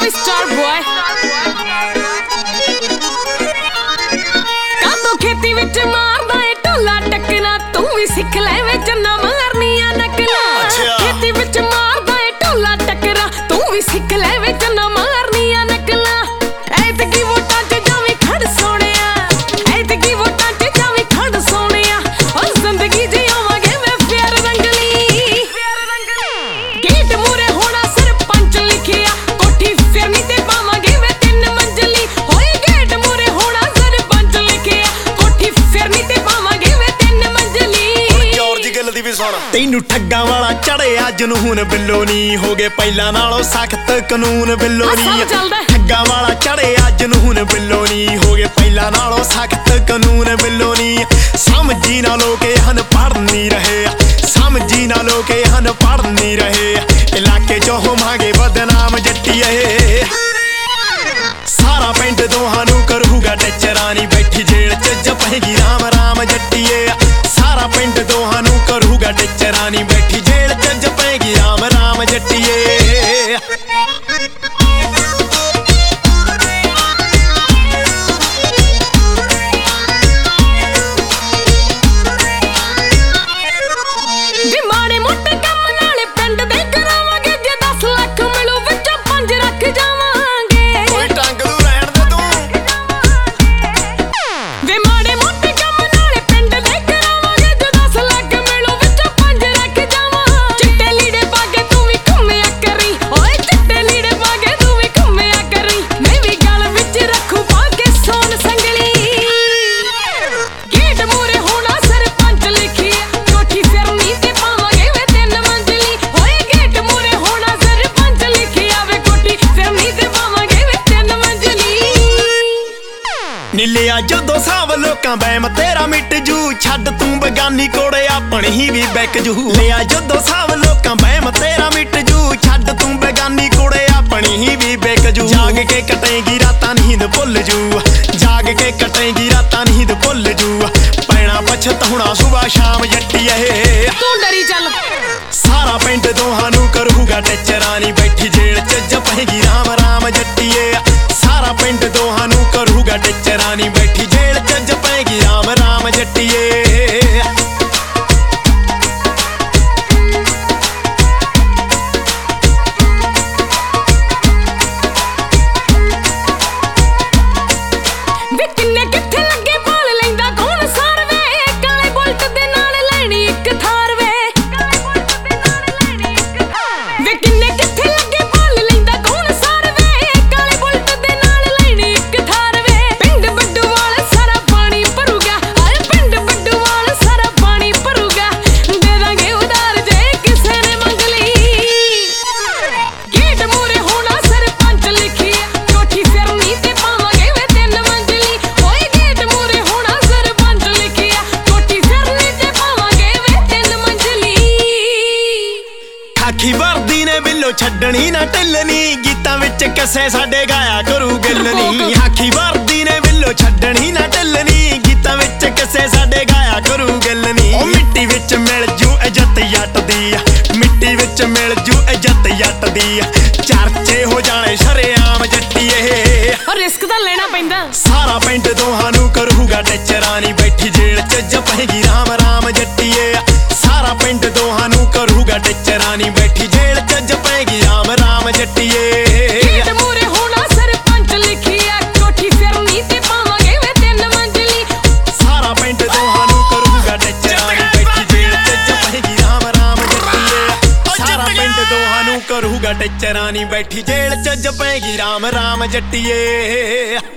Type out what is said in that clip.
ਓਏ star boy ਕਾਤੋਂ ਖੇਤੀ ਵਿੱਚ ਮਾਰਦਾ ਏ ਢੋਲਾ ਟੱਕਣਾ ਤੂੰ ਵੀ ਸਿੱਖ ਲੈ ਵੇ ਚੰਨਾ ਮਾਰਨੀਆਂ ਨਕਲਾਂ ਖੇਤੀ ਵਿੱਚ ਮਾਰਦਾ ਏ ਢੋਲਾ ਟੱਕਰਾ ਤੂੰ ਵੀ ਸਿੱਖ ਲੈ ਵੇ ਚੰਨਾ ਮਾਰਨੀਆਂ ਨਕਲਾਂ ਐਤਕੀ ਵੋਟਾਂ 'ਚ ਜਾਵੇਂ ਖੜ ਸੋਹਣਿਆ ਐਤਕੀ ਵੋਟਾਂ 'ਚ ਜਾਵੇਂ ਖੜ ਸੋਹਣਿਆ ਓ ਜ਼ਿੰਦਗੀ ਜਿਉਵਾਂਗੇ ਵੇ ਫੇਰ ਰੰਗਲੀ ਗੇਟ ਮੂਰੇ ਹੋਣਾ ਸਰਪੰਚ ਲਿਖਿਆ ਕੋਠੀ ਫਿਰਨੀ ਤੇ ਪਾਵਾਂਗੇ ਵੇ 3 ਮੰਜ਼ਲੀ ਹੋਏ ਗੇਟ ਮੂਰੇ ਹੋਣਾ ਸਰਪੰਚ ਲਿਖਿਆ ਕੋਠੀ ਫਿਰਨੀ ਤੇ ਪਾਵਾਂਗੇ ਵੇ 3 ਮੰਜ਼ਲੀ ਹੁਣ ਜੌਰਜ ਗਿੱਲ ਦੀ ਵੀ ਸੁਣ ਤੈਨੂੰ ਠੱਗਾਂ ਵਾਲਾ ਚੜਿਆ ਜਨੂਨ ਬਿੱਲੋ ਨੀ ਹੋ ਗਏ ਪਹਿਲਾਂ ਨਾਲੋਂ ਸਖਤ ਕਾਨੂੰਨ ਬਿੱਲੋ ਨੀ ਠੱਗਾਂ ਵਾਲਾ ਚੜਿਆ ਜਨੂਨ ਬਿੱਲੋ ਨੀ ਹੋ ਗਏ ਪਹਿਲਾਂ ਨਾਲੋਂ ਸਖਤ ਕਾਨੂੰਨ ਬਿੱਲੋ ਨੀ ਸਮਝੀ ਨਾ ਲੋਕੇ ਹਨ ਪੜ੍ਹ ਨਹੀਂ ਰਹੇ ਸਮਝੀ ਨਾ ਲੋਕੇ ਹਨ ਪੜ੍ਹ ਨਹੀਂ ਰਹੇ ਇਲਾਕੇ ਚੋਂ ਹੋਵਾਂਗੇ ਬਦਨਾਮ ਜੱਟੀਏ ਸਾਰਾ ਪਿੰਡ ਦੋਹਾਂ ਨੂੰ ਕਰੂਗਾ ਟੱਚਰਾਂ ਨੀ ਬੈਠੀ ਜੇਲ੍ਹ 'ਚ ਜਪੇਗੀ ਰਾਮ ਰਾਮ ਜੱਟੀਏ ਸਾਰਾ ਪਿੰਡ ਦੋਹਾਂ ਨੂੰ ਕਰੂਗਾ ਟੱਚਰਾਂ ਨੀ ਬੈਠੀ ਜੇਲ੍ਹ 'ਚ ਜਪੇਗੀ ਰਾਮ ਰਾਮ ਜੱਟੀਏ ਨੀਲਿਆ ਜਦੋਂ ਸਭ ਲੋਕਾਂ ਬੈਮ ਤੇਰਾ ਮਿਟ ਜੂ ਛੱਡ ਤੂੰ ਬਗਾਨੀ ਕੋੜੇ ਆਪਣੀ ਹੀ ਵੀ ਬੈਕ ਜੂ ਲਿਆ ਜਦੋਂ ਸਭ ਲੋਕਾਂ ਬੈਮ ਤੇਰਾ ਮਿਟ ਜੂ ਛੱਡ ਤੂੰ ਬਗਾਨੀ ਕੋੜੇ ਆਪਣੀ ਹੀ ਵੀ ਬੈਕ ਜੂ ਜਾਗ ਕੇ ਕਟੇਗੀ ਰਾਤਾਂ ਨੀਂਦ ਭੁੱਲ ਜੂ ਜਾਗ ਕੇ ਕਟੇਗੀ ਰਾਤਾਂ ਨੀਂਦ ਭੁੱਲ ਜੂ ਪੈਣਾ ਪਛਤਾਉਣਾ ਸੁਬਾ ਸ਼ਾਮ ਜੱਟੀਏ ਤੂੰ ਡਰੀ ਚੱਲ ਸਾਰਾ ਪਿੰਡ ਦੋਹਾਂ ਨੂੰ ਕਰੂਗਾ ਟੱਚਰਾਂ ਨੀ ਬੈਠੀ ਜੇਲ੍ਹ 'ਚ ਜਪੇਗੀ ਰਾਮ ਰਾਮ ਜੱਟੀਏ ਸਾਰਾ ਪਿੰਡ ਦੋਹਾਂ ਨੂੰ ਕਰੂਗਾ ਟੱਚਰਾਂ ਨੀ ਬੈਠੀ ਜੇਲ੍ਹ 'ਚ ਜਪੇਗੀ ਰਾਮ ਰਾਮ ਜੱਟੀਏ ਆਖੀ ਵਰਦੀ ਨੇ ਬਿੱਲੋ ਛੱਡਣੀ ਨਾ ਢਿੱਲਣੀ ਗੀਤਾਂ ਵਿੱਚ ਕਿਸੇ ਸਾਡੇ ਗਾਇਆ ਕਰੂ ਗਿੱਲ ਨੀ ਆਖੀ ਵਰਦੀ ਨੇ ਬਿੱਲੋ ਛੱਡਣੀ ਨਾ ਢਿੱਲਣੀ ਗੀਤਾਂ ਵਿੱਚ ਕਿਸੇ ਸਾਡੇ ਗਾਇਆ ਕਰੂ ਗਿੱਲ ਨੀ ਉਹ ਮਿੱਟੀ ਵਿੱਚ ਮਿਲ ਜੂ ਇੱਜ਼ਤ ਜੱਟ ਦੀ ਮਿੱਟੀ ਵਿੱਚ ਮਿਲ ਜੂ ਇੱਜ਼ਤ ਜੱਟ ਦੀ ਚਰਚੇ ਹੋ ਜਾਣੇ ਸ਼ਰੇਆਮ ਜੱਟੀਏ ਰਿਸਕ ਤਾਂ ਲੈਣਾ ਪੈਂਦਾ ਸਾਰਾ ਪਿੰਡ ਦੋਹਾਂ ਨੂੰ ਕਰੂਗਾ ਟੱਚਰਾਂ ਨੀ ਬੈਠੀ ਜੇਲ੍ਹ 'ਚ ਜਪੇਗੀ ਰਾਮ ਰਾਮ ਜੱਟੀਏ ਸਾਰਾ ਪਿੰਡ ਦੋਹਾਂ ਨੂੰ ਕਰੂਗਾ ਟੱਚਰਾਂ ਨੀ ਬੈਠੀ ਜੇਲ੍ਹ 'ਚ ਜਪੇਗੀ ਰਾਮ ਰਾਮ ਜੱਟੀਏ ਗੇਟ ਮੂਰੇ ਹੋਣਾ ਸਰਪੰਚ ਲਿਖਿਆ ਕੋਠੀ ਫਿਰਨੀ ਤੇ ਪਾਵਾਂਗੇ ਵੇ 3 ਮੰਜ਼ਲੀ ਸਾਰਾ ਪਿੰਡ ਦੋਹਾਂ ਨੂੰ ਕਰੂਗਾ ਟੱਚਰਾਂ ਨੀ ਬੈਠੀ ਜੇਲ੍ਹ 'ਚ ਜਪੇਗੀ ਰਾਮ ਰਾਮ ਜੱਟੀਏ ਸਾਰਾ ਪਿੰਡ ਦੋਹਾਂ ਨੂੰ ਕਰੂਗਾ ਟੱਚਰਾਂ ਨੀ ਬੈਠੀ ਜੇਲ੍ਹ 'ਚ ਜਪੇਗੀ ਰਾਮ ਰਾਮ ਜੱਟੀਏ